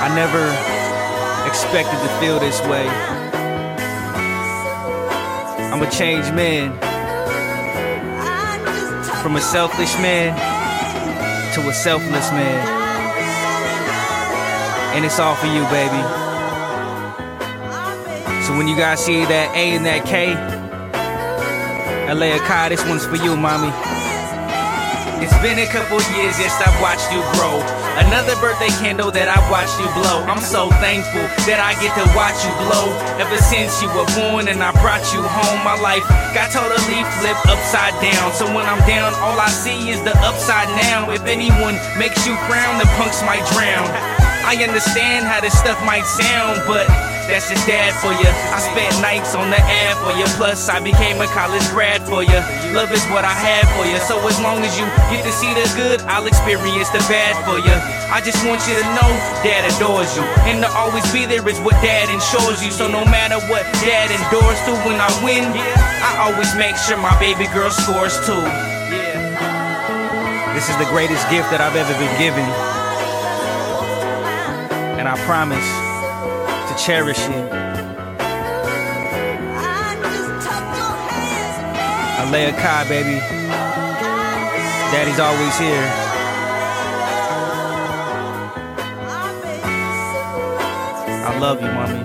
I never expected to feel this way. I'm a changed man. From a selfish man to a selfless man. And it's all for you, baby. So when you guys see that A and that K, Alea Kai, this one's for you, mommy. It's been a couple years, yes, I've watched you grow. Another birthday candle that I've watched you blow. I'm so thankful that I get to watch you glow. Ever since you were born and I brought you home, my life got totally flipped upside down. So when I'm down, all I see is the upside now. If anyone makes you frown, the punks might drown. I understand how this stuff might sound, but that's just dad for you. I spent nights on the ad for you. Plus I became a college grad for you. Love is what I had for you. So as long as you get to see the good, I'll experience the bad for you. I just want you to know dad adores you, and to always be there is what dad ensures you. So no matter what dad endures through when I win, I always make sure my baby girl scores too. This is the greatest gift that I've ever been given, and I promise to cherish it. Alea Kai, baby. Daddy's always here. I love you, mommy.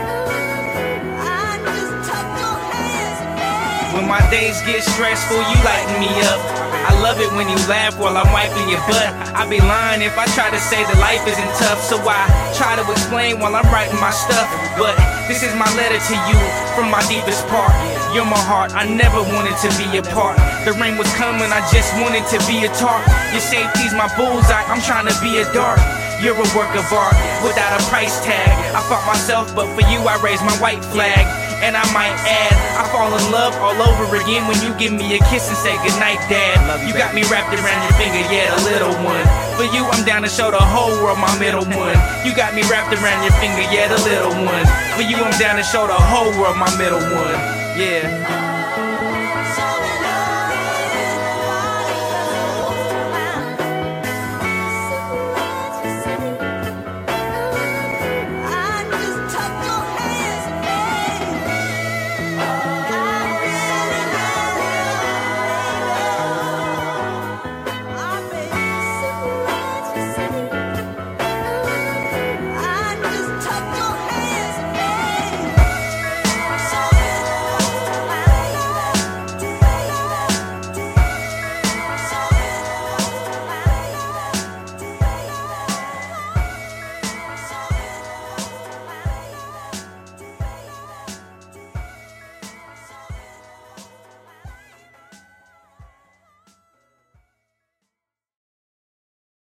When my days get stressful, you lighten me up. I love it when you laugh while I'm wiping your butt. I'd be lying if I try to say that life isn't tough, so I try to explain while I'm writing my stuff. But this is my letter to you from my deepest part. You're my heart, I never wanted to be apart. The rain was coming, I just wanted to be a tarp. Your safety's my bullseye, I'm trying to be a dart. You're a work of art without a price tag. I fought myself, but for you I raised my white flag. And I might add, I fall in love all over again when you give me a kiss and say goodnight, Dad. You got me wrapped around your finger, yeah, the little one. For you, I'm down to show the whole world my middle one. You got me wrapped around your finger, yeah, the little one. For you, I'm down to show the whole world my middle one, yeah.